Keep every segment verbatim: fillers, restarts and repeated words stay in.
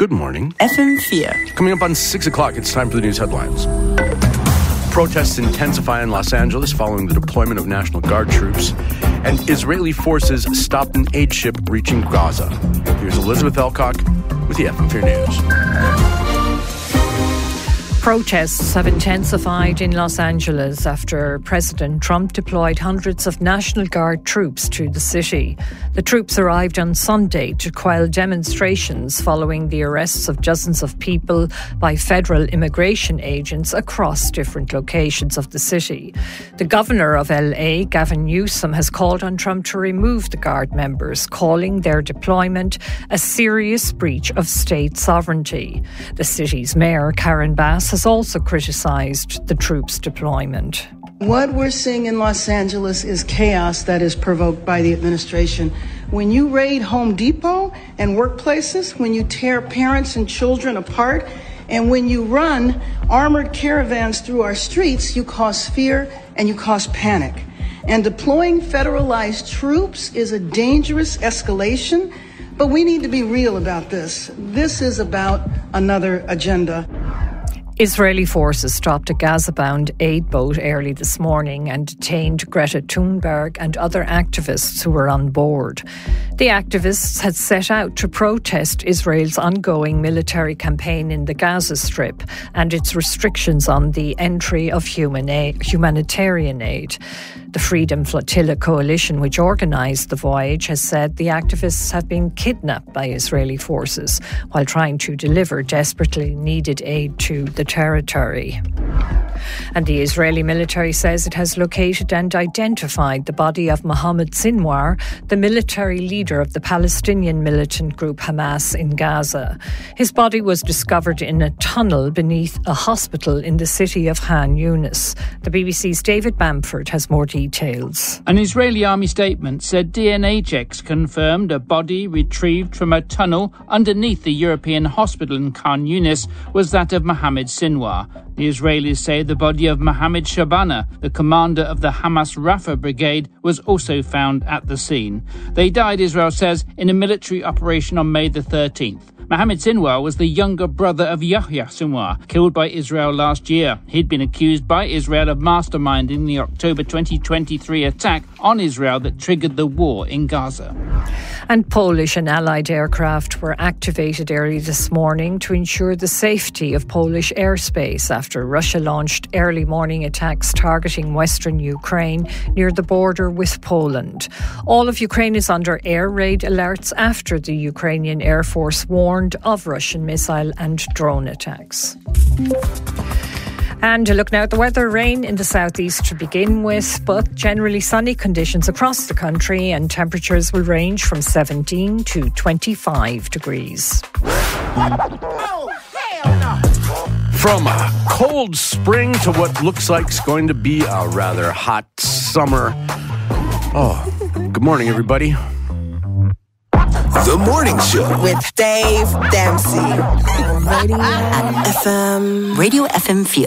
Good morning. F M four. Coming up on six o'clock, it's time for the news headlines. Protests intensify in Los Angeles following the deployment of National Guard troops, and Israeli forces stopped an aid ship reaching Gaza. Here's Elizabeth Elcock with the F M four News. Protests have intensified in Los Angeles after President Trump deployed hundreds of National Guard troops to the city. The troops arrived on Sunday to quell demonstrations following the arrests of dozens of people by federal immigration agents across different locations of the city. The governor of L A, Gavin Newsom, has called on Trump to remove the Guard members, calling their deployment a serious breach of state sovereignty. The city's mayor, Karen Bass, has also criticised the troops' deployment. What we're seeing in Los Angeles is chaos that is provoked by the administration. When you raid Home Depot and workplaces, when you tear parents and children apart, and when you run armored caravans through our streets, you cause fear and you cause panic. And deploying federalized troops is a dangerous escalation, but we need to be real about this. This is about another agenda. Israeli forces stopped a Gaza-bound aid boat early this morning and detained Greta Thunberg and other activists who were on board. The activists had set out to protest Israel's ongoing military campaign in the Gaza Strip and its restrictions on the entry of human aid, humanitarian aid. The Freedom Flotilla Coalition, which organised the voyage, has said the activists have been kidnapped by Israeli forces while trying to deliver desperately needed aid to the territory. And the Israeli military says it has located and identified the body of Mohammed Sinwar, the military leader of the Palestinian militant group Hamas in Gaza. His body was discovered in a tunnel beneath a hospital in the city of Khan Yunis. The B B C's David Bamford has more details. An Israeli army statement said D N A checks confirmed a body retrieved from a tunnel underneath the European hospital in Khan Yunis was that of Mohammed Sinwar. The Israelis say the body of Mohammed Shabana, the commander of the Hamas Rafah brigade, was also found at the scene. They died, Israel says, in a military operation on May the thirteenth. Mohammed Sinwar was the younger brother of Yahya Sinwar, killed by Israel last year. He'd been accused by Israel of masterminding the October twenty twenty-three attack on Israel that triggered the war in Gaza. And Polish and Allied aircraft were activated early this morning to ensure the safety of Polish airspace after Russia launched early morning attacks targeting western Ukraine near the border with Poland. All of Ukraine is under air raid alerts after the Ukrainian Air Force warned of Russian missile and drone attacks. And a look now at the weather. Rain in the southeast to begin with, but generally sunny conditions across the country, and temperatures will range from seventeen to twenty-five degrees. From a cold spring to what looks like it's going to be a rather hot summer. Oh, good morning, everybody. The Morning Show With Dave Dempsey. Radio F M. Radio F M four.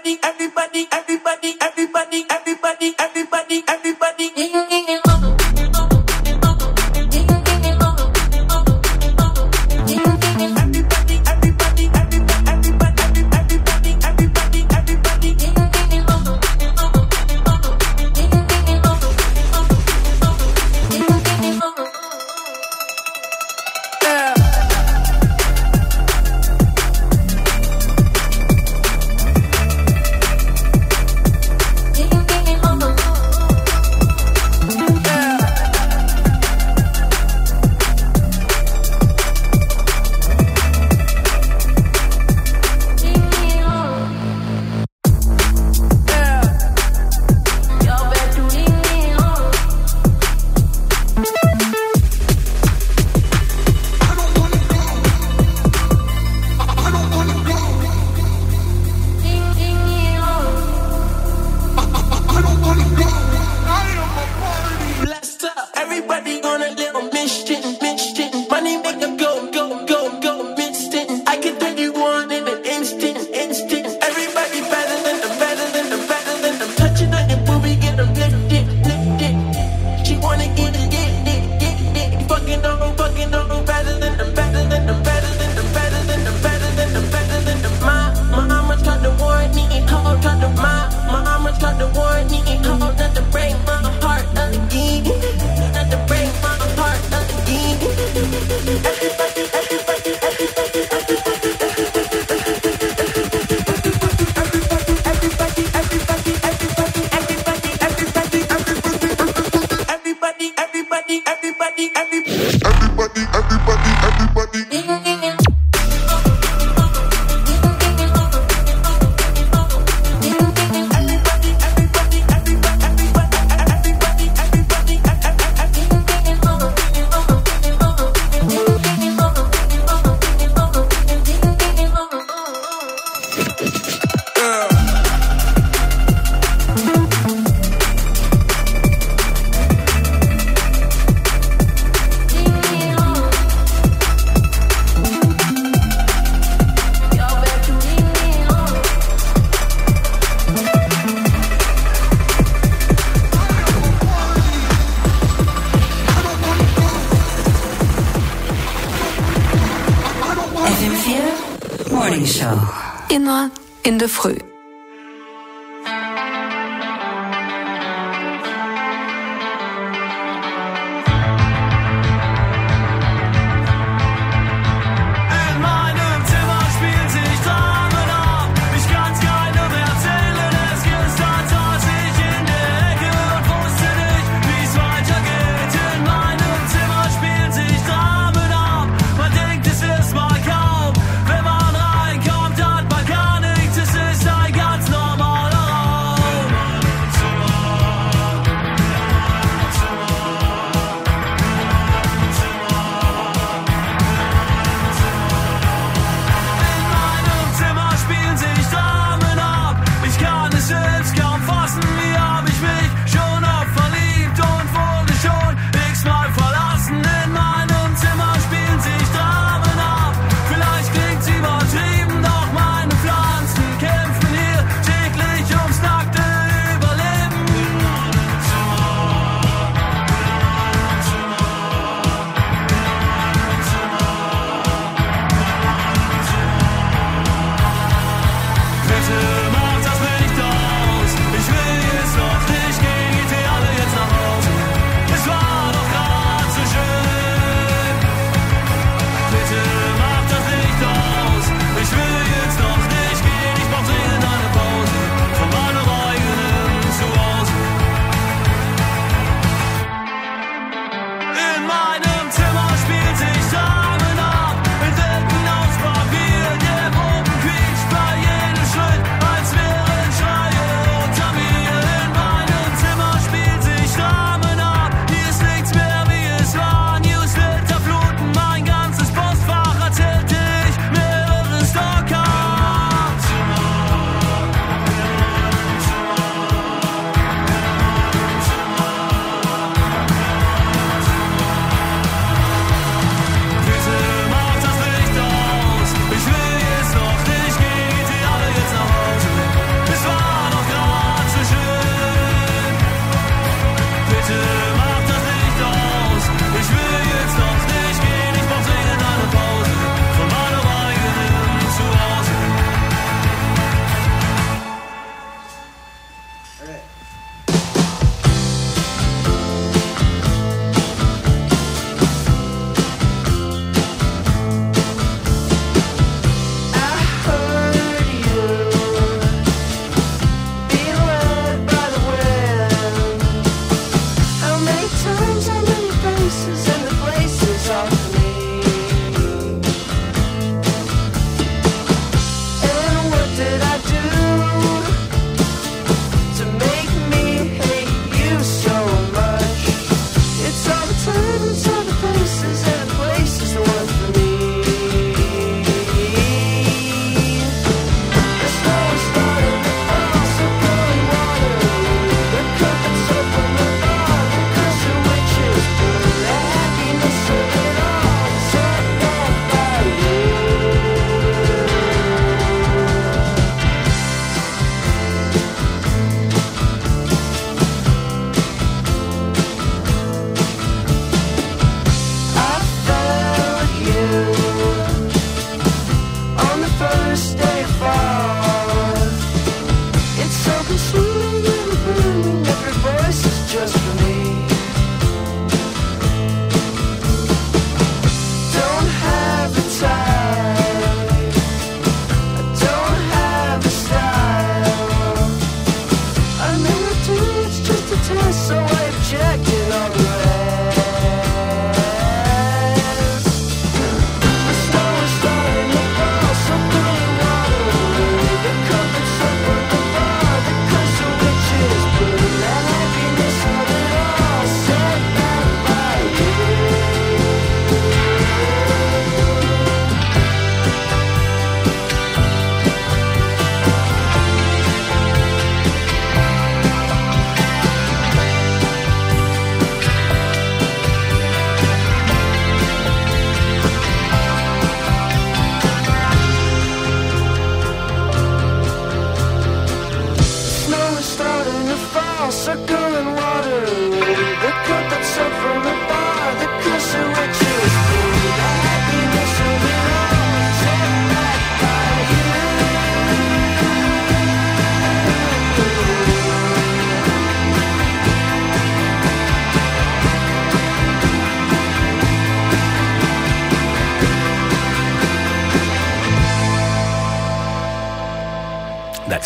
everybody, everybody, everybody, everybody, everybody, everybody, everybody. In de Früh. Wenn man reinkommt, hat man gar nichts, es ist ein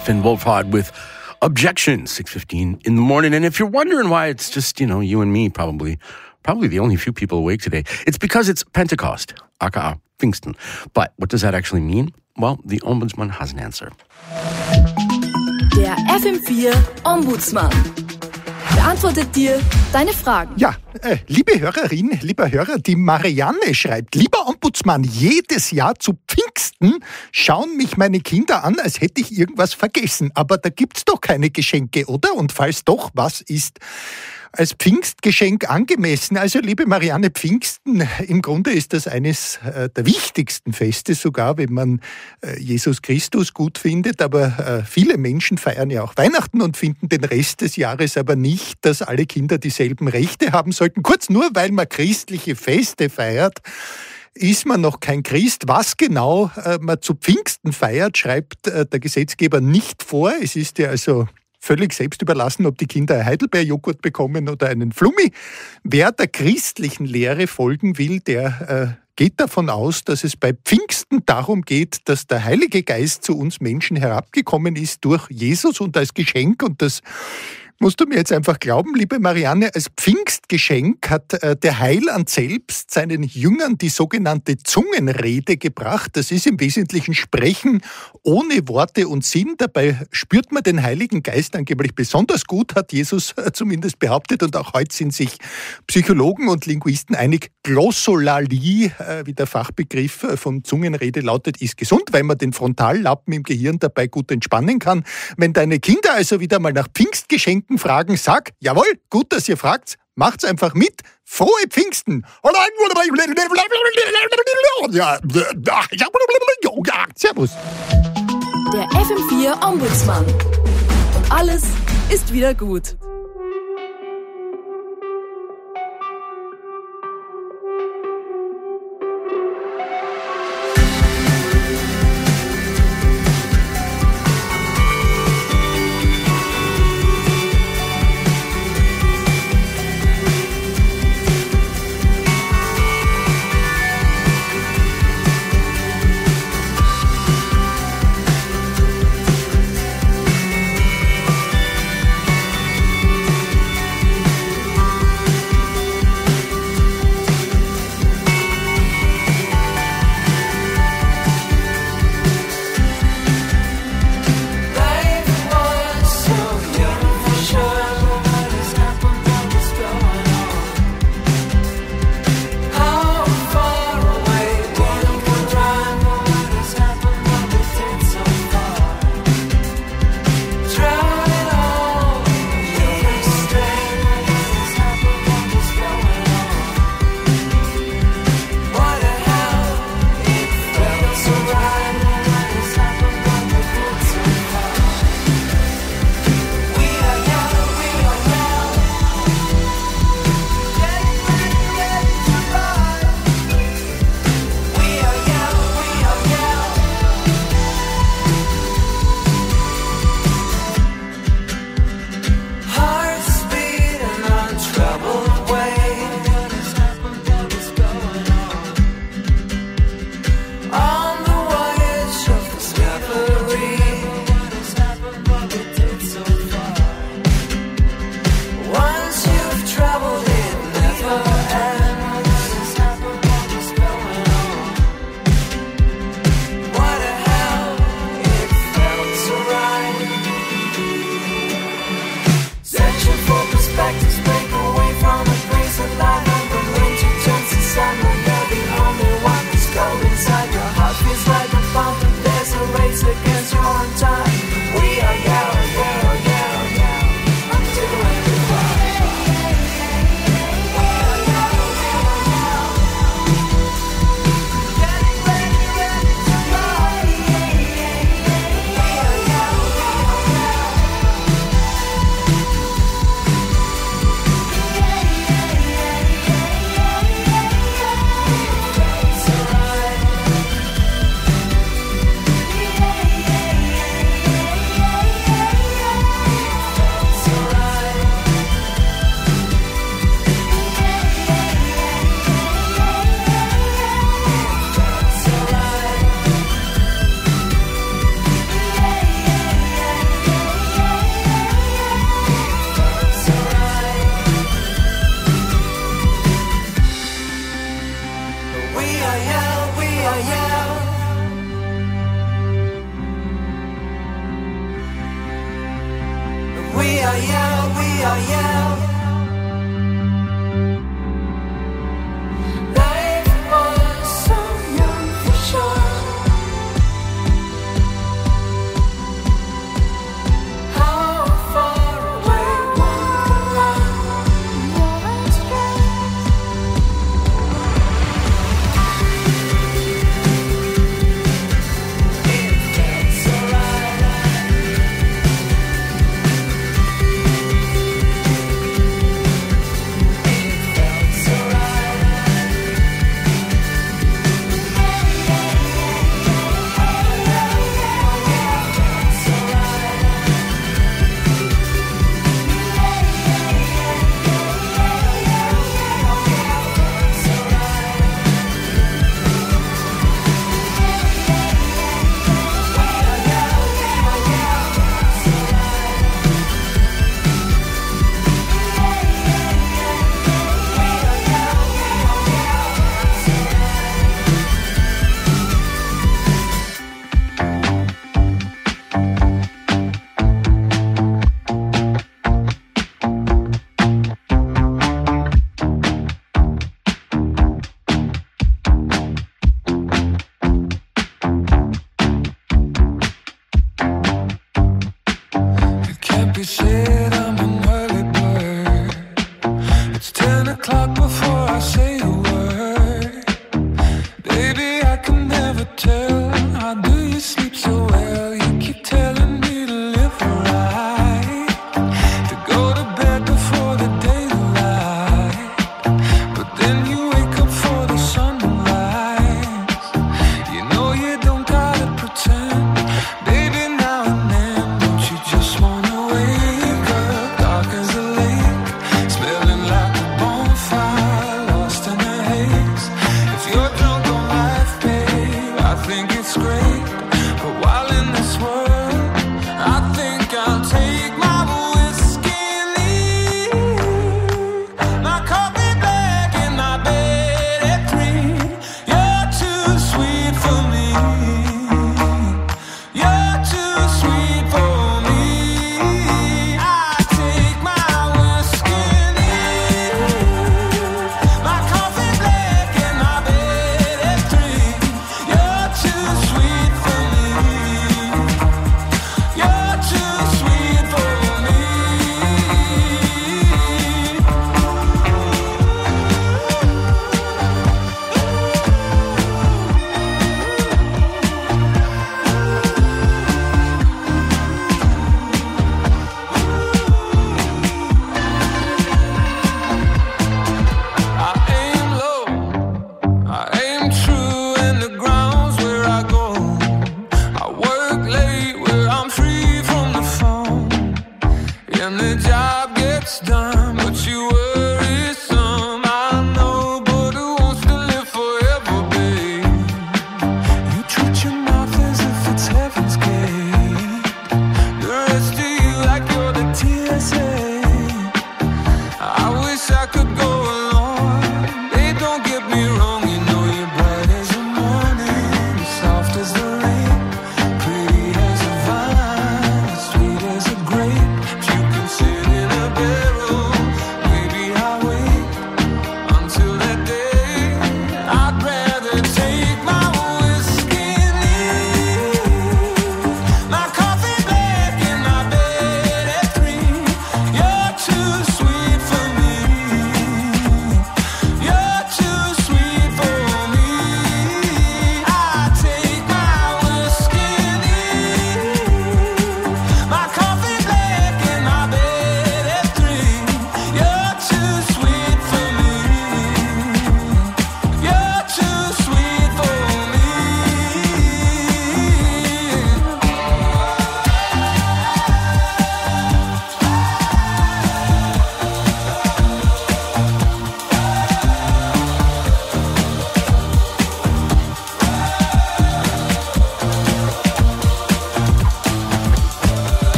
Finn Wolfhard with Objection, six fifteen in the morning. And if you're wondering why it's just, you know, you and me probably, probably the only few people awake today, it's because it's Pentecost, aka Pfingsten. But what does that actually mean? Well, the Ombudsman has an answer. Der F M vier Ombudsman beantwortet dir deine Fragen. Ja, äh, liebe Hörerin, lieber Hörer, die Marianne schreibt: Lieber Ombudsmann, jedes Jahr zu Pfingsten schauen mich meine Kinder an, als hätte ich irgendwas vergessen. Aber da gibt's doch keine Geschenke, oder? Und falls doch, was ist als Pfingstgeschenk angemessen? Also, liebe Marianne, Pfingsten, im Grunde ist das eines äh, der wichtigsten Feste sogar, wenn man äh, Jesus Christus gut findet. Aber äh, viele Menschen feiern ja auch Weihnachten und finden den Rest des Jahres aber nicht, dass alle Kinder dieselben Rechte haben sollten. Kurz, nur weil man christliche Feste feiert, ist man noch kein Christ. Was genau äh, man zu Pfingsten feiert, schreibt äh, der Gesetzgeber nicht vor. Es ist ja also völlig selbst überlassen, ob die Kinder einen Heidelbeerjoghurt bekommen oder einen Flummi. Wer der christlichen Lehre folgen will, der äh, geht davon aus, dass es bei Pfingsten darum geht, dass der Heilige Geist zu uns Menschen herabgekommen ist durch Jesus und als Geschenk. Und das musst du mir jetzt einfach glauben, liebe Marianne, als Pfingstgeschenk hat äh, der Heiland selbst seinen Jüngern die sogenannte Zungenrede gebracht. Das ist im Wesentlichen Sprechen ohne Worte und Sinn. Dabei spürt man den Heiligen Geist angeblich besonders gut, hat Jesus äh, zumindest behauptet. Und auch heute sind sich Psychologen und Linguisten einig. Glossolalie, äh, wie der Fachbegriff äh, von Zungenrede lautet, ist gesund, weil man den Frontallappen im Gehirn dabei gut entspannen kann. Wenn deine Kinder also wieder mal nach Pfingstgeschenken fragen, sag, jawohl, gut, dass ihr fragt, macht's einfach mit. Frohe Pfingsten! Ja, servus. Der F M vier Ombudsmann. Und alles ist wieder gut. We are young, we are young. Life was so young for sure. How far away one can run. Baby, now and then, don't you just wanna wake up?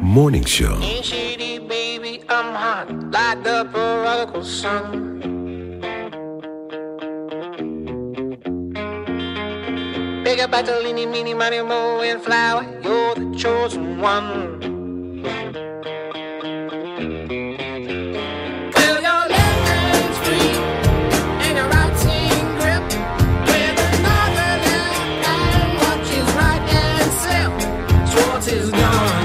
Morning Show. Ain't shady, baby, I'm hot, like the prodigal son. Big up Bartolini, Mini, Money, Mo, and Flower, you're the chosen one. Well, your left hand's free, and your right hand grip, with another left hand watches right hand slip. Schwartz is gone.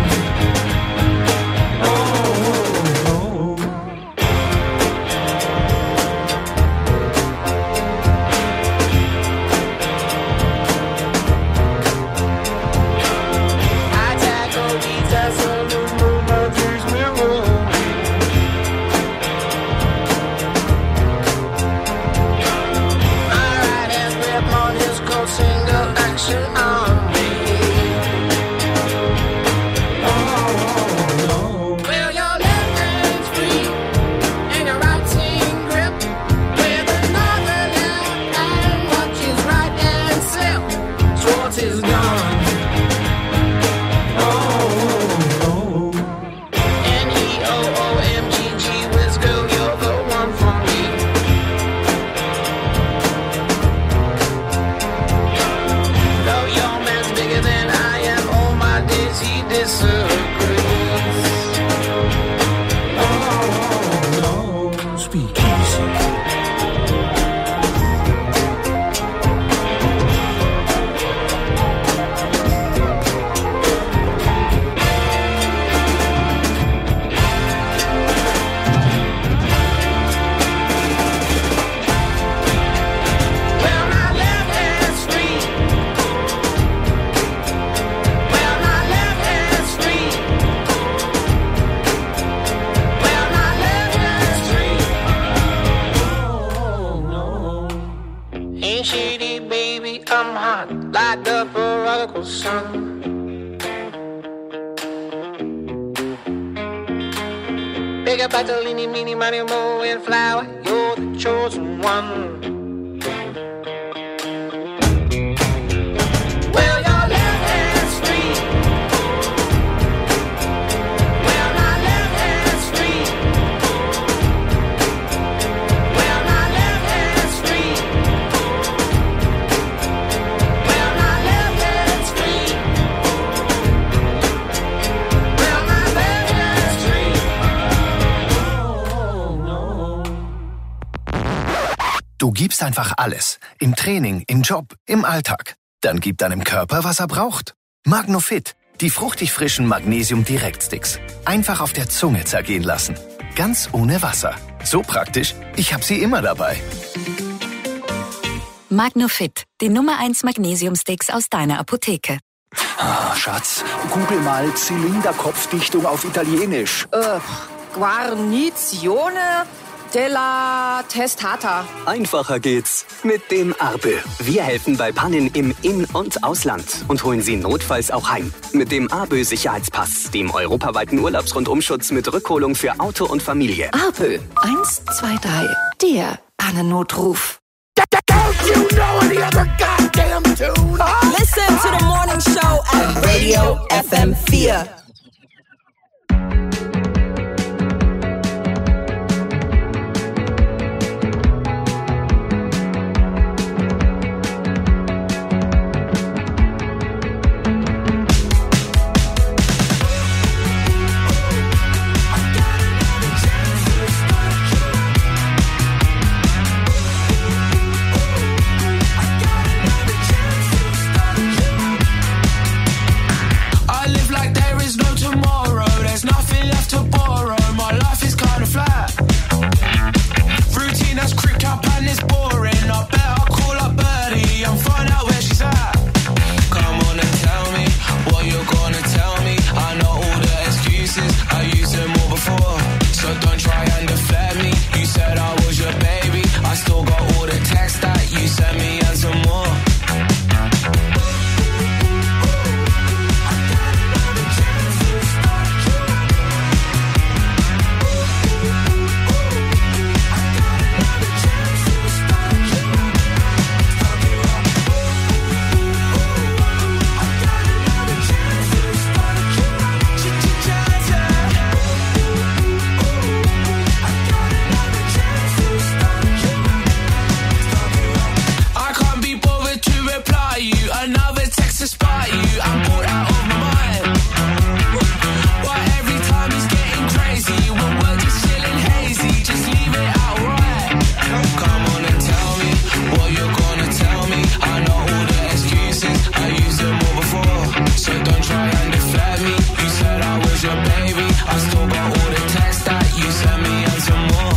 Big up Bartolini, Mini, Money, Mo, and Flower, you're the chosen one. Well, your left hand's free. Well, my left hand's free. Well, my left hand's free. Well, my left hand's free. Well, my left hand's free. Du gibst einfach alles. Im Training, im Job, im Alltag. Dann gib deinem Körper, was er braucht. Magnofit, die fruchtig frischen Magnesium-Direkt-Sticks. Einfach auf der Zunge zergehen lassen. Ganz ohne Wasser. So praktisch, ich habe sie immer dabei. Magnofit, die Nummer eins Magnesium-Sticks aus deiner Apotheke. Ah, Schatz, google mal Zylinderkopfdichtung auf Italienisch. Äh, Guarnizione della Testata. Einfacher geht's mit dem Arbe. Wir helfen bei Pannen im In- und Ausland und holen Sie notfalls auch heim. Mit dem Arbe Sicherheitspass, dem europaweiten Urlaubsrundumschutz mit Rückholung für Auto und Familie. Arbe, eins, zwei, drei, der Pannennotruf. Don't you know any other goddamn tune? Listen to the morning show at Radio F M four. I live like there is no to spot you, I'm bored out of my mind. Why every time it's getting crazy, when we're just chilling hazy, just leave it outright. Come on and tell me what you're gonna tell me. I know all the excuses, I used them all before, so don't try and deflect me. You said I was your baby, I still got all the texts that you sent me and some more.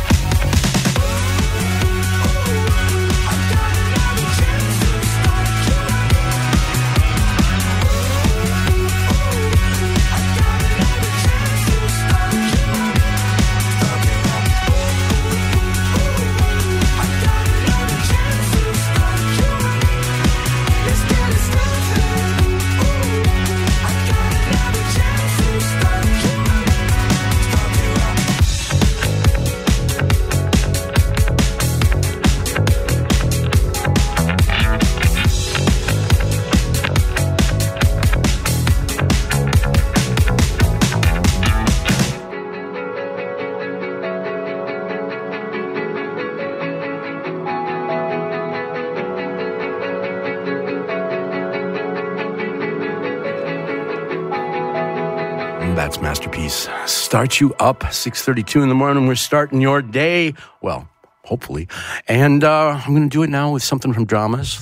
That's Masterpiece. Start you up, six thirty-two in the morning. We're starting your day. Well, hopefully. And uh, I'm going to do it now with something from Dramas.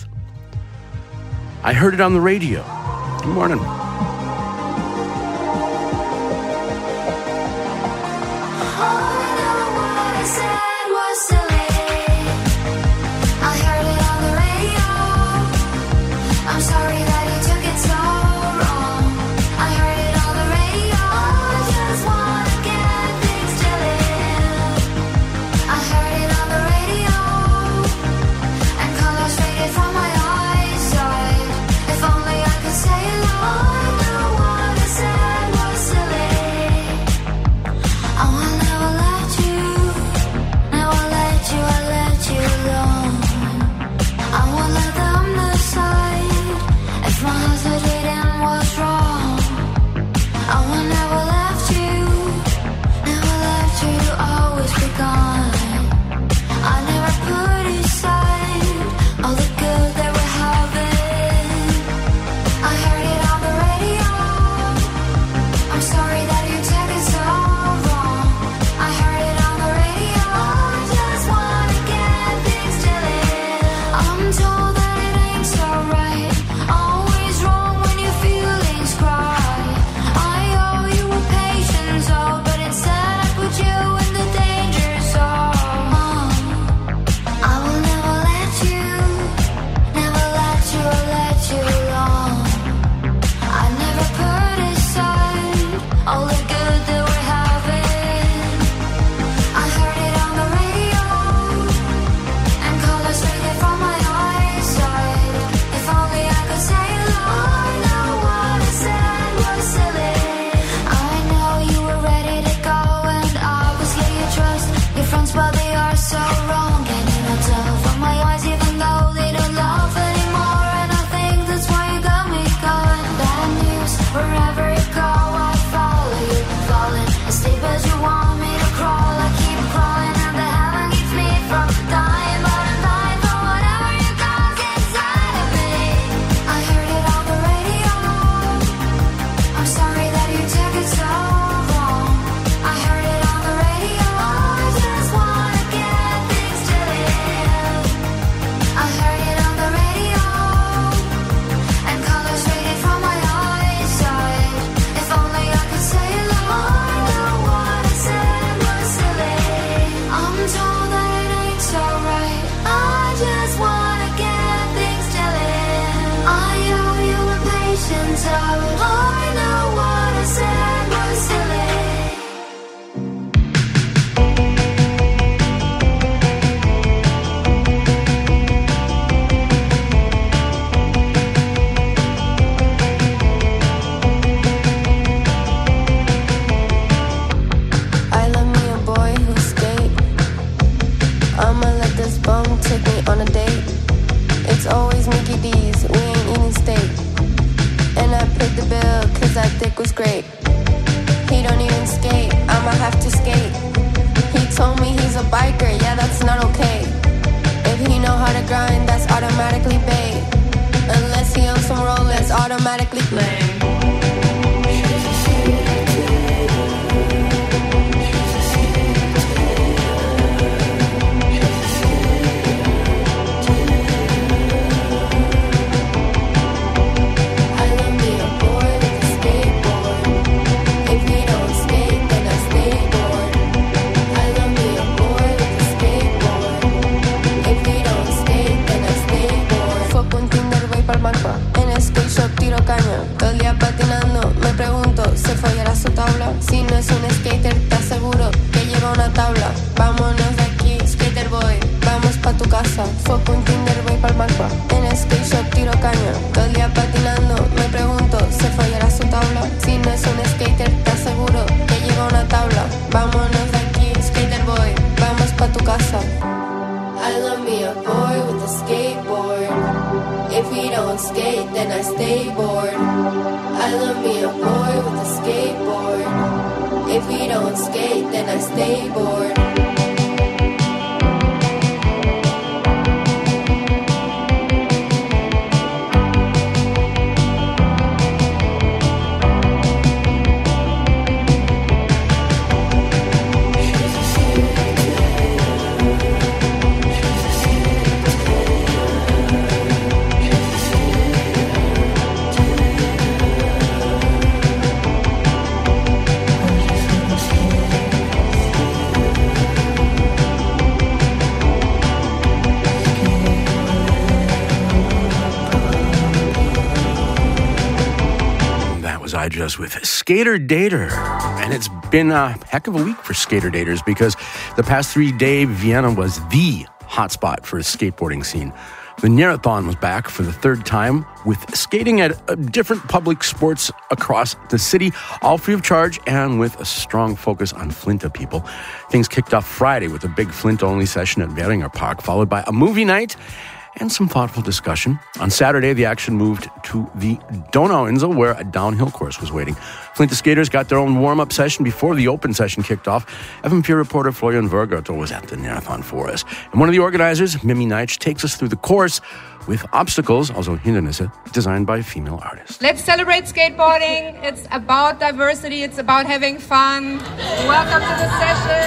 I heard it on the radio. Good morning. Grind, that's automatically bait. Unless he owns some Rolex. el skate shop tiro caña, todo el día patinando. Me pregunto, ¿se follará su tabla? Si no es un skater, te aseguro que lleva una tabla. Vámonos de aquí, skater boy, vamos pa' tu casa. Foco un Tinder, voy pa'l Macba. En el skate shop tiro caña, todo el día patinando. Me pregunto, ¿se follará su tabla? Si no es un skater, te aseguro que lleva una tabla. Vámonos de aquí, skater boy, vamos pa' tu casa. I love me a boy with a skateboard. If he don't skate, then I stay bored. I love me a boy with a skateboard. If he don't skate, then I stay bored. Just with Skater Dater. And it's been a heck of a week for Skater Daters because the past three days, Vienna was the hotspot for the skateboarding scene. The Marathon was back for the third time with skating at different public sports across the city, all free of charge and with a strong focus on Flinta people. Things kicked off Friday with a big Flinta-only session at Währinger Park, followed by a movie night and some thoughtful discussion. On Saturday, the action moved to the Donauinsel, where a downhill course was waiting. Flinta skaters got their own warm-up session before the open session kicked off. F M vier reporter Florian Vergerter was at the marathon for us. And one of the organizers, Mimi Neitsch, takes us through the course with obstacles, also Hindernisse, designed by female artists. Let's celebrate skateboarding. It's about diversity. It's about having fun. Welcome to the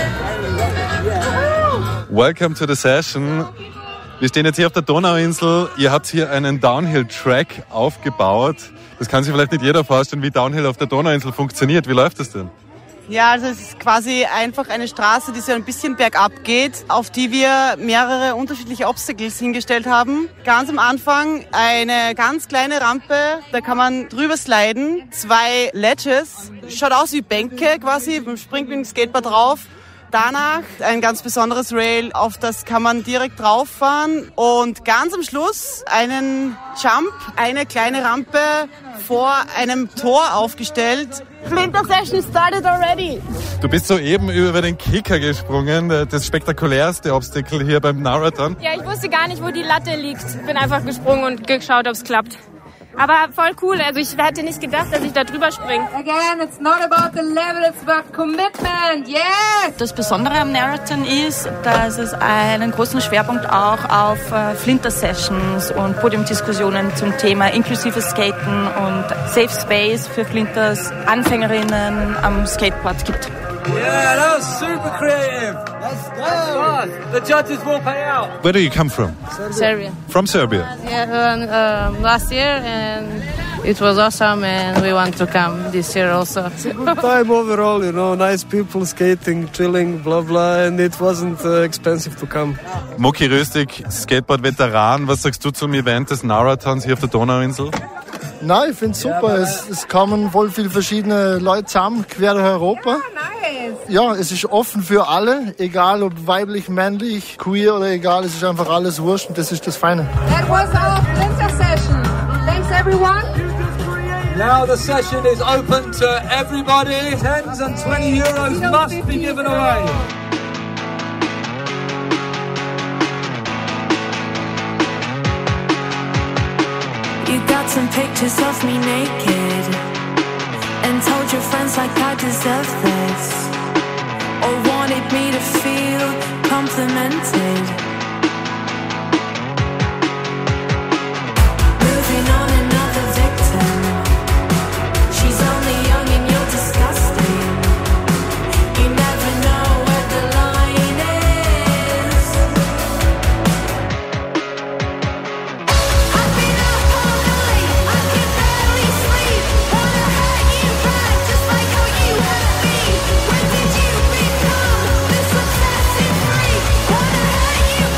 session. Welcome to the session. Wir stehen jetzt hier auf der Donauinsel. Ihr habt hier einen Downhill-Track aufgebaut. Das kann sich vielleicht nicht jeder vorstellen, wie Downhill auf der Donauinsel funktioniert. Wie läuft das denn? Ja, also es ist quasi einfach eine Straße, die so ein bisschen bergab geht, auf die wir mehrere unterschiedliche Obstacles hingestellt haben. Ganz am Anfang eine ganz kleine Rampe, da kann man drüber sliden. Zwei Ledges, schaut aus wie Bänke quasi, man springt mit dem Skateboard drauf. Danach ein ganz besonderes Rail, auf das kann man direkt drauf fahren. Und ganz am Schluss einen Jump, eine kleine Rampe vor einem Tor aufgestellt. Flinta Session started already. Du bist soeben über den Kicker gesprungen, das spektakulärste Obstacle hier beim Marathon. Ja, ich wusste gar nicht, wo die Latte liegt. Bin einfach gesprungen und geschaut, ob es klappt. Aber voll cool, also ich hätte nicht gedacht, dass ich da drüber springe. Again, it's not about the level, it's about commitment, yes! Das Besondere am Marathon ist, dass es einen großen Schwerpunkt auch auf äh, Flinta-Sessions und Podiumdiskussionen zum Thema inklusives Skaten und Safe Space für Flintas Anfängerinnen am Skateboard gibt. Yeah, that was super creative. Let's go. The judges won't pay out. Where do you come from? Serbia. From Serbia. Yeah, um, last year and it was awesome and we want to come this year also. It's a good time overall, you know, nice people skating, chilling, blah blah, and it wasn't uh, expensive to come. Moki Röstig, Skateboard-Veteran, was sagst du zum Event des Marathons hier auf der Donauinsel? Nein, ich finde es super. Es, es kommen voll viele verschiedene Leute zusammen, quer durch Europa. Ja, es ist offen für alle, egal ob weiblich, männlich, queer oder egal, es ist einfach alles wurscht und das ist das Feine. That was our Flinta session. Thanks everyone. Now the session is open to everybody. Tens and twenty euros must be given away. You got some pictures of me naked and told your friends like I deserve this, or wanted me to feel complimented. Moving on another victim. She's only young and you're disgusting. You never know where the line is. I've been up all night, I can barely sleep. Wanna hurt you back just like how you hurt me. When did you become this obsessive freak? Wanna hurt you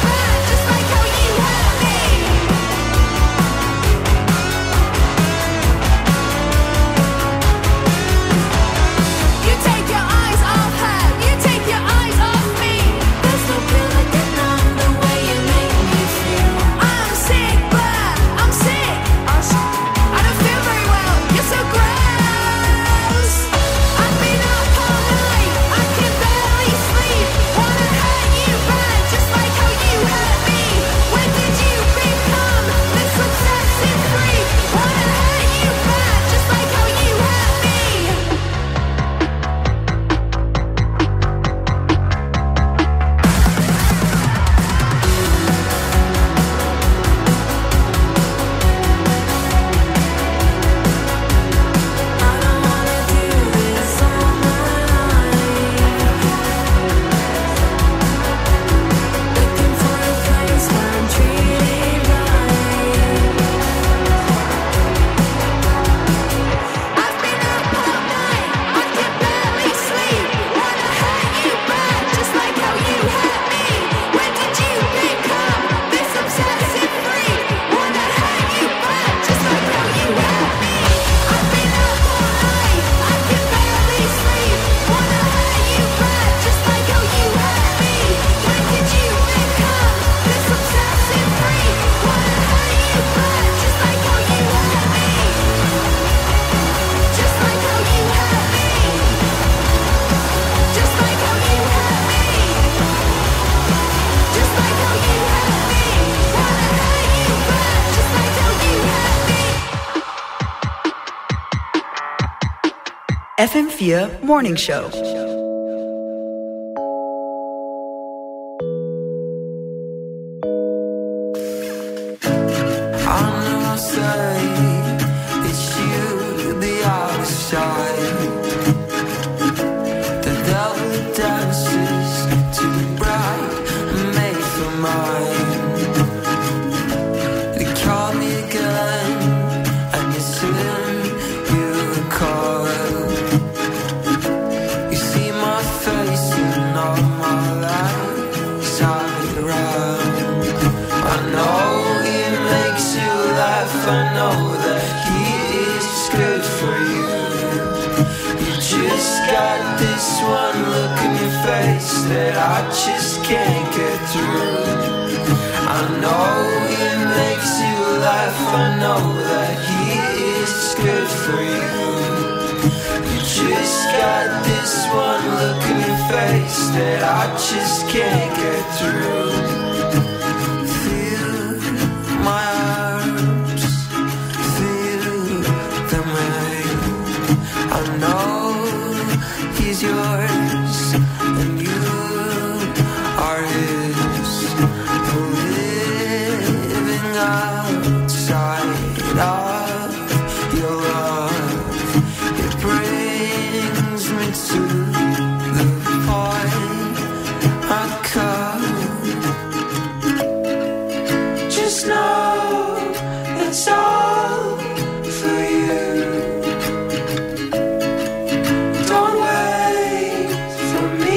F M vier Morning Show. That I just can't get through. I know it makes you laugh. I know that he is good for you. You just got this one look in your face that I just can't get through. Feel my arms, feel them rain. I know he's yours and you are his, living outside of your love. It brings me to the point I come. Just know it's all for you. Don't wait for me.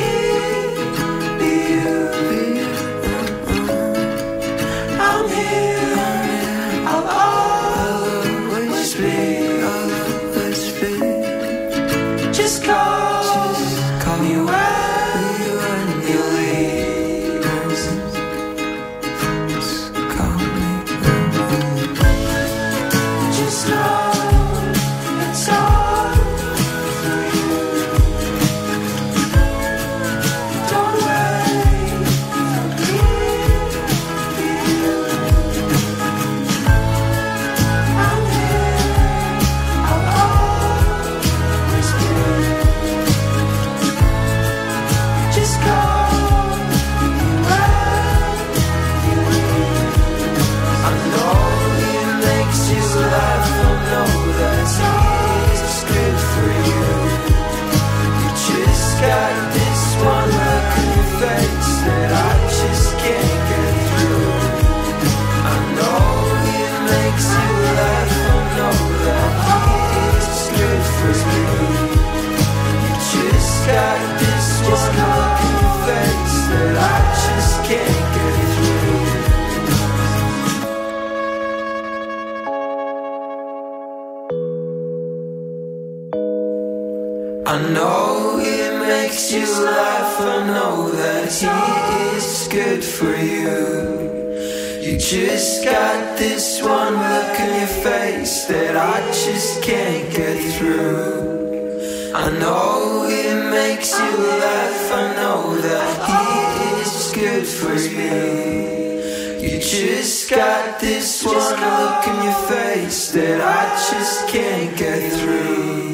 I know it makes you laugh. I know that he is good for you. You just got this one look in your face that I just can't get through. I know it makes you laugh. I know that he is good for you. You just got this one look in your face that I just can't get through.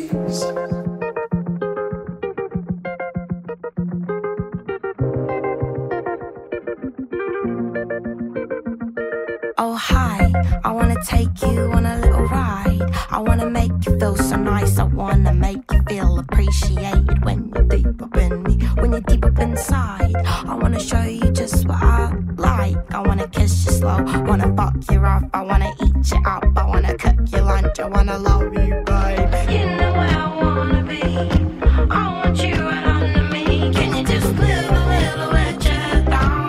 Oh hi, I wanna take you on a little ride. I wanna make you feel so nice. I wanna make you feel appreciated when you're deep up in me, when you're deep up inside. I wanna show you just what I like. I wanna kiss you slow, wanna fuck you up. I wanna eat you up, I wanna cook your lunch. I wanna love you, babe. You know where I wanna be. I want you right under me. Can you just live a little with your head down?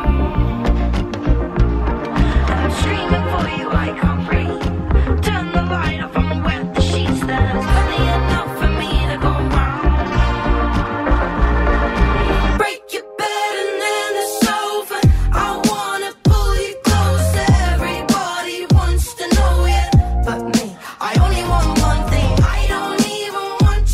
Streaming for you, I can't breathe. Turn the light off and wet the sheets. There's plenty enough for me to go round. Break your bed and then it's over. I wanna pull you close. Everybody wants to know you, but me, I only want one thing. I don't even want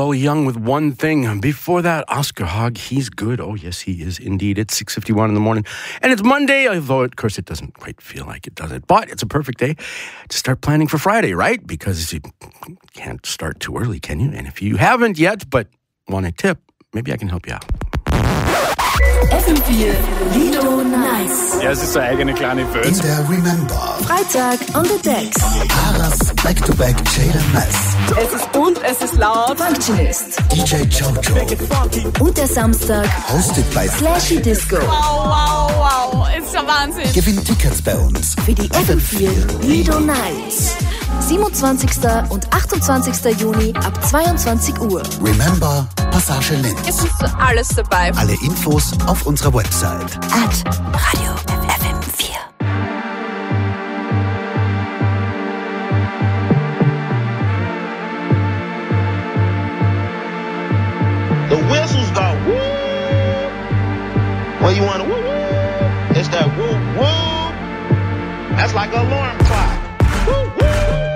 Paul Young with One Thing. Before that, Oscar Hogg, he's good. Oh, yes, he is indeed. It's six fifty-one in the morning. And it's Monday, although, of course, it doesn't quite feel like it, does it? But it's a perfect day to start planning for Friday, right? Because you can't start too early, can you? And if you haven't yet, but want a tip, maybe I can help you out. F M vier Lido Nice. Ja, es ist so eine eigene kleine Welt. In der Remember. Freitag on the decks. Paras Back-to-Back Jada Mess. Es ist bunt, es ist laut. Functionist. D J Jojo. Und der Samstag. Hosted by Slashy Disco. Wow, wow, wow. Ist ja Wahnsinn. Gewinn Tickets bei uns. Für die F M vier Lido Nights. siebenundzwanzigsten und achtundzwanzigsten Juni ab zweiundzwanzig Uhr. Remember, Passage Linz. Es ist alles dabei. Alle Infos auf unserer Website. At Radio F M vier. The whistles go woo. Well, you want to woo woo? It's that woo woo. That's like an alarm clock. Woo woo.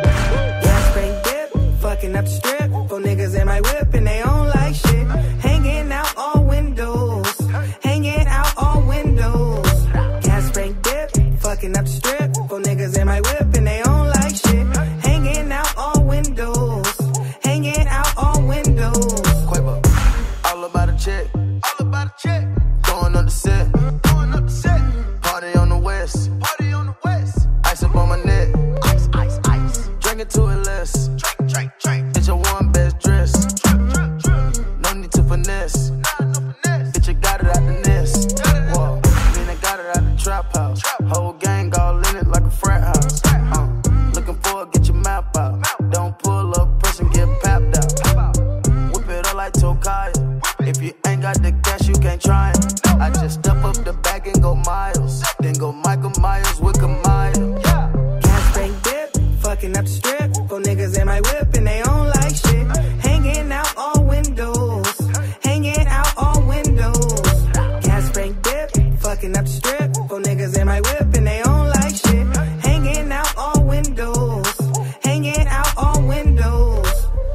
Yeah, straight dip, fucking up the strip. For niggas in my whip and they don't like shit. Hanging out all windows. Hanging out all windows. Gas straight dip, fucking up the strip. For niggas in my whip and they don't like shit. Hanging out all windows. Hanging out all windows. Quavo, all about a check. All about a check. Throwing up the set. Throwing up the set. Party on the west. Party on the west. Ice up on my neck. Ice, ice, ice. Drink it to it less. Drink, drink, drink. It's your one best dress. Drip, drip, drip. No need to finesse. Nah, no finesse. Bitch, you got it out the nest. Whoa. Then I got it out the trap house. Whole gang all in it like a frat house. Uh, looking for it, get your map out. Don't pull up, press and get papped out. Whip it up like Tokaya. If you ain't got the cash, you can't try it. I just step up the back and go miles. Then go Michael Myers with Kamaya. Gas straight dip, fucking up the strip. For niggas in my whip and they don't like shit. Hanging out all windows. Hanging out all windows. Gas straight dip, fucking up the strip. For niggas in my whip and they don't like shit. Hanging out all windows. Hanging out all windows.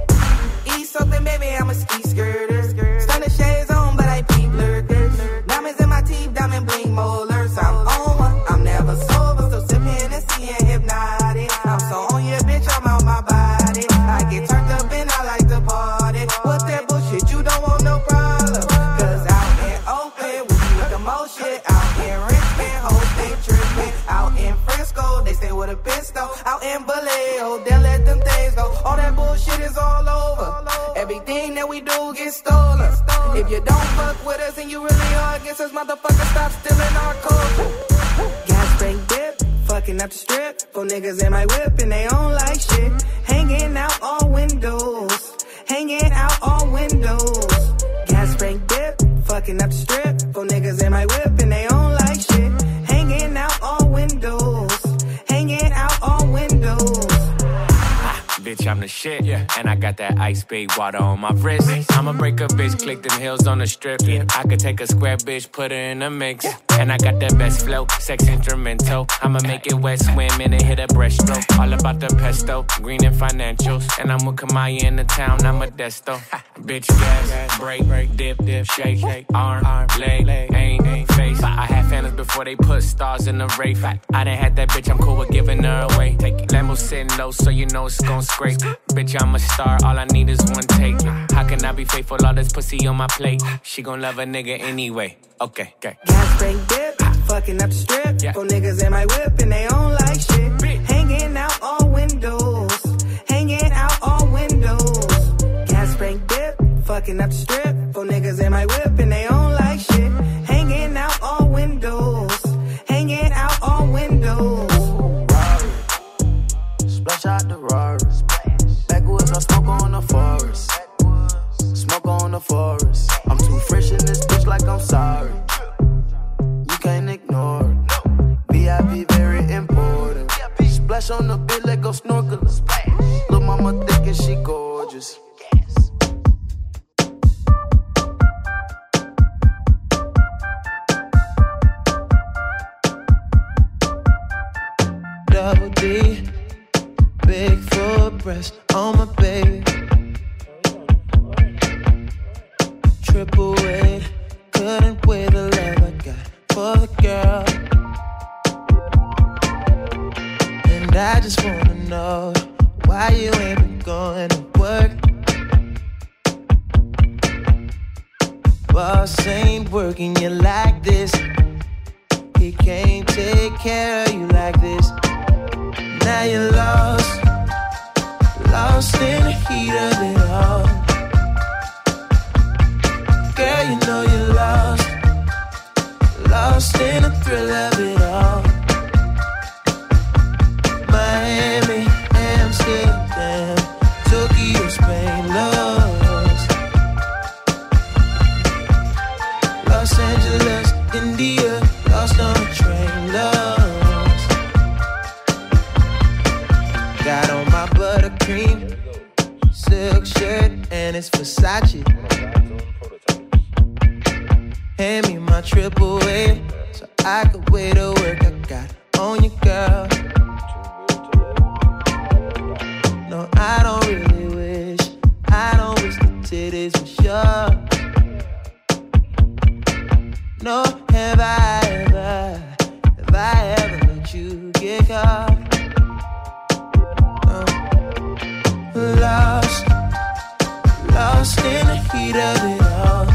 Eat something, baby, I'm a ski skirter. Stunning shades on, but I peep lurkers. Diamonds in my teeth, diamond bling molars. I'm on one, I'm never sober, so sipping and seeing hypnotic. I'm so on your bitch, I'm on my body. I get turned up and I like to party. What that bullshit, you don't want no problem. Cause out in open, we be with the most shit. Out in Richmond, hoes they tripping. Out in Frisco, they stay with a pistol. Out in Vallejo, they'll let them things go. All that bullshit is all over. Everything that we do gets stolen. If you don't fuck with us and you really are against us, motherfucker, stop stealing our culture. Gas straight dip, fucking up the strip. For niggas in my whip and they don't like shit. Hanging out all windows. Hanging out all windows. Gas straight dip, fucking up the strip. For niggas in my whip and they don't like shit. Hanging out all windows. Hanging out all windows. Bitch, I'm the shit, yeah. And I got that ice bait water on my wrist. I'ma break a bitch, click them heels on the strip. Yeah. I could take a square bitch, put her in a mix. Yeah. And I got that best flow, sex instrumental. I'ma make it wet, swim in and hit a breaststroke. All about the pesto, green and financials. And I'm with Kamaya in the town, I'm a desto. Bitch, gas, break, break, dip, dip, shake, shake, arm, arm, leg, ain't, ain't face. I had fans before they put stars in the race. I done had that bitch, I'm cool with giving her away. Take it, Lambo sitting low, so you know it's gon' scrape. Bitch, I'm a star, all I need is one take. How can I be faithful, all this pussy on my plate? She gon' love a nigga anyway. Okay, okay. Gas straight dip, fucking up the strip. Yeah. For niggas in my whip and they don't like shit. Bitch. Hanging out all windows. Hanging out all windows. Gas straight dip, fucking up the strip. For niggas in my whip and they don't like shit. Hanging out all windows. Hanging out all windows. Splash out the Rari. Backwoods, I smoke on the forest. Smoke on the forest. I'm too fresh in this bitch like I'm sorry. You can't ignore it. V I P very important. Splash on the bit, let go snorkeling. Lil' mama thick and she gorgeous. Double D, big full breast on my baby. triple weight. Couldn't weigh the love I got for the girl. And I just wanna know why you ain't been going to work. Boss ain't working you like this. He can't take care of you like this. Now you're lost, lost in the heat of it all. Girl, you know you're lost, lost in the thrill of it all. Miami, Amsterdam, Tokyo, Spain, lost. Los Angeles, India, lost on a train, lost. Got on my buttercream silk shirt and it's Versace. Hand me my triple A so I could weigh the work I got on you, girl. No, I don't really wish, I don't wish the titties were sure. No, have I ever, have I ever let you get caught? No. Lost, lost in the heat of it all.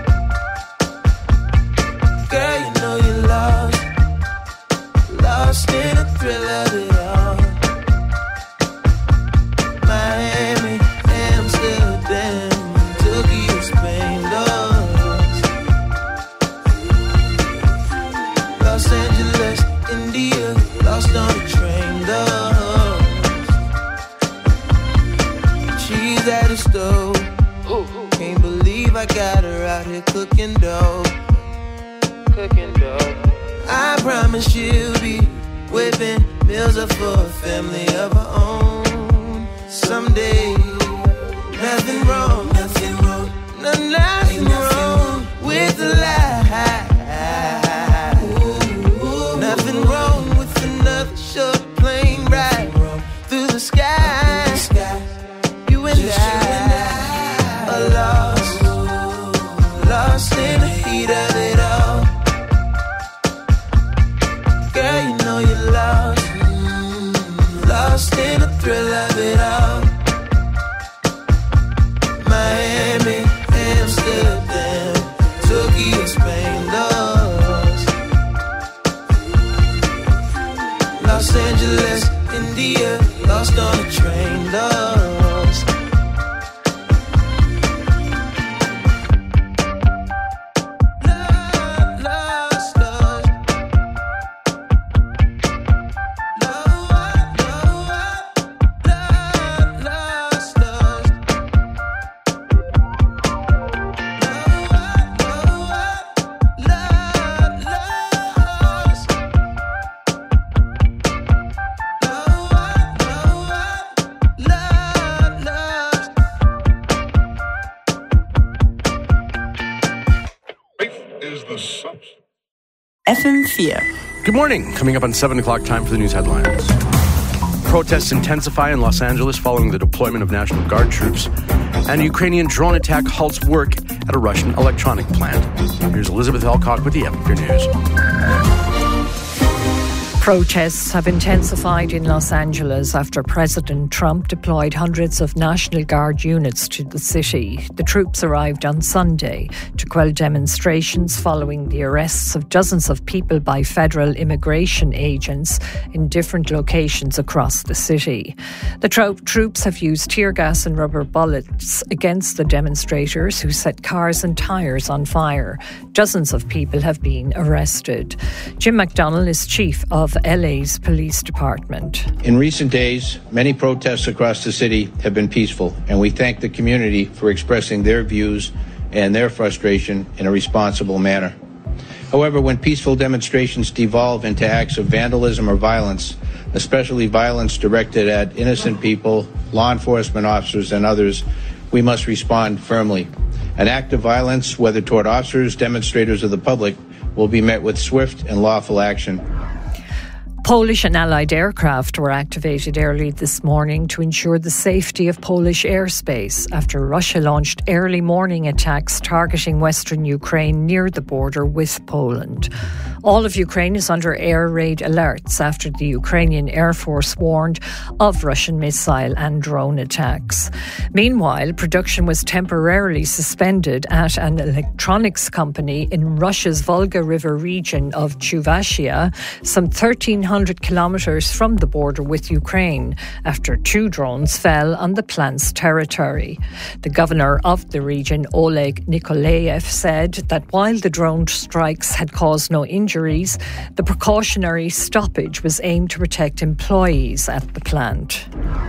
Girl, you know you're lost, lost in the thrill of it all. Miami, Amsterdam, Tokyo, Spain, lost. Los Angeles, India, lost on a train, lost. She's at the stove, can't believe I got her out here cooking dough. Cooking dough. I promise she'll be whipping meals up for a family of her own someday. Nothing wrong, nothing wrong, no, nothing wrong with the lie. Nothing wrong with another short plane ride through the sky. You and I are lost, lost in the heat of it all. Girl, you know you're lost, lost in the thrill of it all. Miami, Amsterdam, Tokyo, Spain, lost. Los Angeles, India, lost on a train, lost. Lost, lost. F M four. Good morning. Coming up on seven o'clock, time for the news headlines. Protests intensify in Los Angeles following the deployment of National Guard troops, and a Ukrainian drone attack halts work at a Russian electronic plant. Here's Elizabeth Elcock with the F M four News. Protests have intensified in Los Angeles after President Trump deployed hundreds of National Guard units to the city. The troops arrived on Sunday to quell demonstrations following the arrests of dozens of people by federal immigration agents in different locations across the city. The tro- troops have used tear gas and rubber bullets against the demonstrators who set cars and tyres on fire. Dozens of people have been arrested. Jim McDonnell is chief of L A's police department. In recent days, many protests across the city have been peaceful, and we thank the community for expressing their views and their frustration in a responsible manner. However, when peaceful demonstrations devolve into acts of vandalism or violence, especially violence directed at innocent people, law enforcement officers, and others, we must respond firmly. An act of violence, whether toward officers, demonstrators, or the public, will be met with swift and lawful action. Polish and Allied aircraft were activated early this morning to ensure the safety of Polish airspace after Russia launched early morning attacks targeting western Ukraine near the border with Poland. All of Ukraine is under air raid alerts after the Ukrainian Air Force warned of Russian missile and drone attacks. Meanwhile, production was temporarily suspended at an electronics company in Russia's Volga River region of Chuvashia, some thirteen hundred kilometres from the border with Ukraine, after two drones fell on the plant's territory. The governor of the region, Oleg Nikolaev, said that while the drone strikes had caused no injuries, the precautionary stoppage was aimed to protect employees at the plant.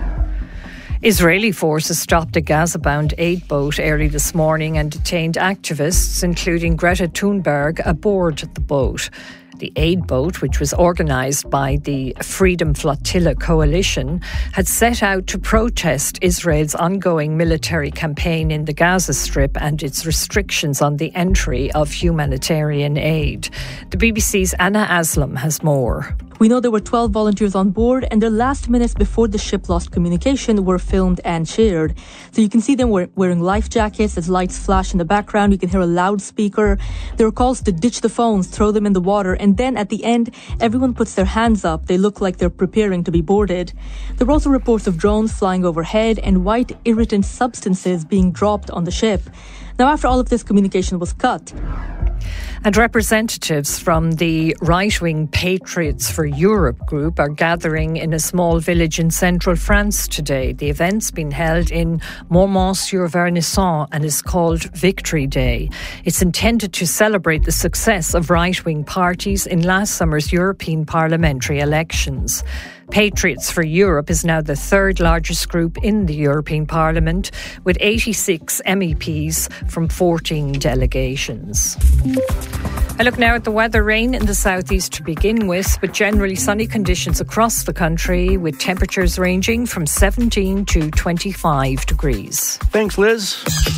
Israeli forces stopped a Gaza-bound aid boat early this morning and detained activists, including Greta Thunberg, aboard the boat. The aid boat, which was organised by the Freedom Flotilla Coalition, had set out to protest Israel's ongoing military campaign in the Gaza Strip and its restrictions on the entry of humanitarian aid. The B B C's Anna Aslam has more. We know there were twelve volunteers on board, and their last minutes before the ship lost communication were filmed and shared. So you can see them wearing life jackets as lights flash in the background. You can hear a loudspeaker. There are calls to ditch the phones, throw them in the water, and then at the end, everyone puts their hands up. They look like they're preparing to be boarded. There were also reports of drones flying overhead and white irritant substances being dropped on the ship. Now, after all of this, communication was cut. And representatives from the right-wing Patriots for Europe group are gathering in a small village in central France today. The event's been held in Montmont-sur-Vernisson and is called Victory Day. It's intended to celebrate the success of right-wing parties in last summer's European parliamentary elections. Patriots for Europe is now the third largest group in the European Parliament, with eighty-six M E Ps from fourteen delegations. I look now at the weather. Rain in the southeast to begin with, but generally sunny conditions across the country, with temperatures ranging from seventeen to twenty-five degrees. Thanks, Liz.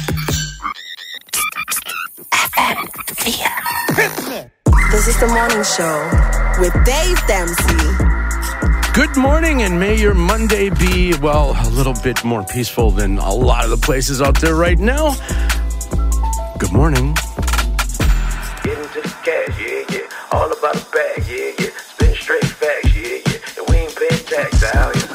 This is the morning show with Dave Dempsey. Good morning, and may your Monday be, well, a little bit more peaceful than a lot of the places out there right now. Good morning. Getting to the cash, yeah, yeah. All about the bag, yeah, yeah. Spitting straight facts, yeah, yeah. And we ain't paying tax out here.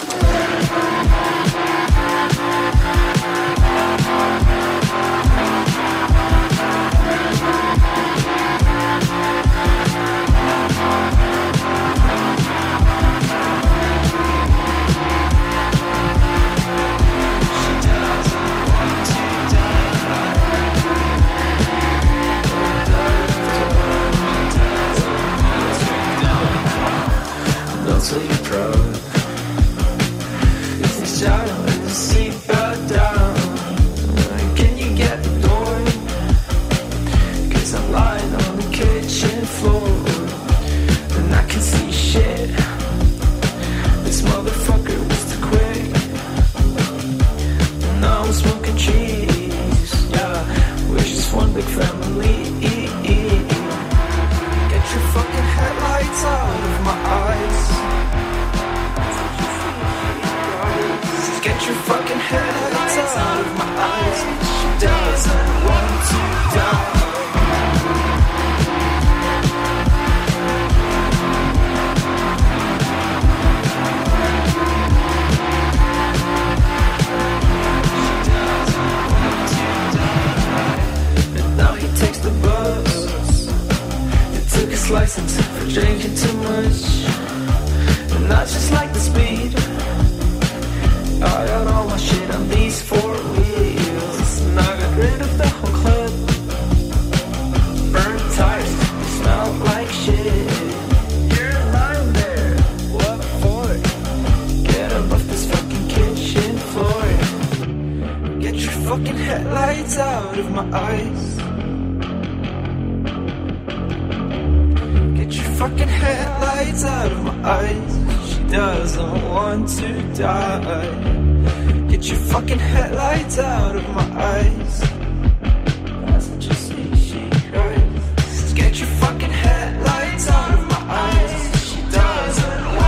So you're proud. If the shadow and the seatbelt down, can you get the door? Cause I'm lying on the kitchen floor and I can see shit. This motherfucker was too quick. Now I'm smoking cheese. Yeah, we're just one big family. Get your fucking headlights out of my eyes. Get your fucking headlights out of my eyes. She doesn't want to die. And now he takes the bus. He took his license for drinking too much. And I just like the speed. I got all my shit on these four wheels, and I got rid of the whole club. Burnt tires, smell like shit. You're lying there, what for? Get up off this fucking kitchen floor. Get your fucking headlights out of my eyes. Get your fucking headlights out of my eyes. She doesn't want to die. Get your fucking headlights out of my eyes. That's what you see, she cries. Get your fucking headlights out of my eyes. She doesn't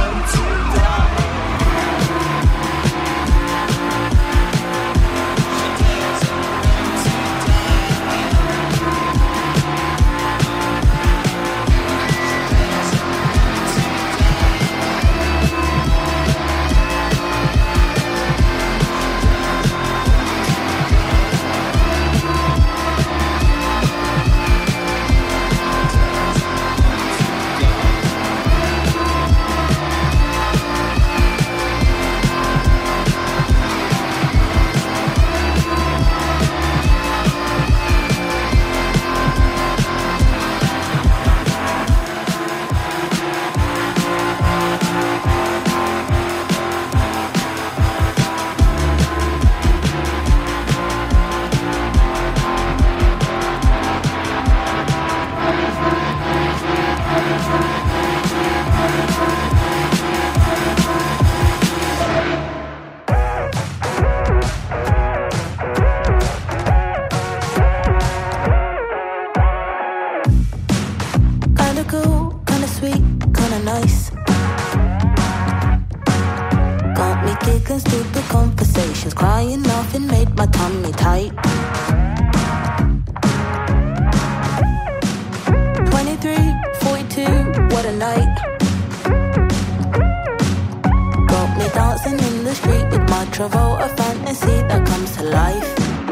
Travolta fantasy that comes to life.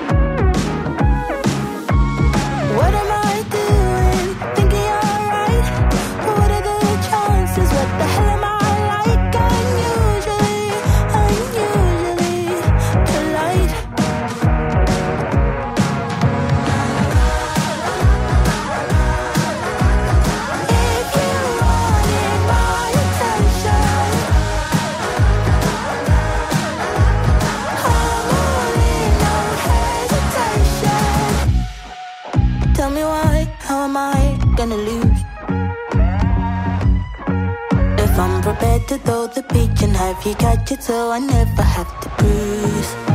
What am I doing? Thinking you're right. What are the chances? What the hell am I like? Unusually, unusually polite. If you wanted my attention, I'm all in, no hesitation. Tell me why, how am I gonna lose? If I'm prepared to throw the peach and have you catch it so I never have to bruise.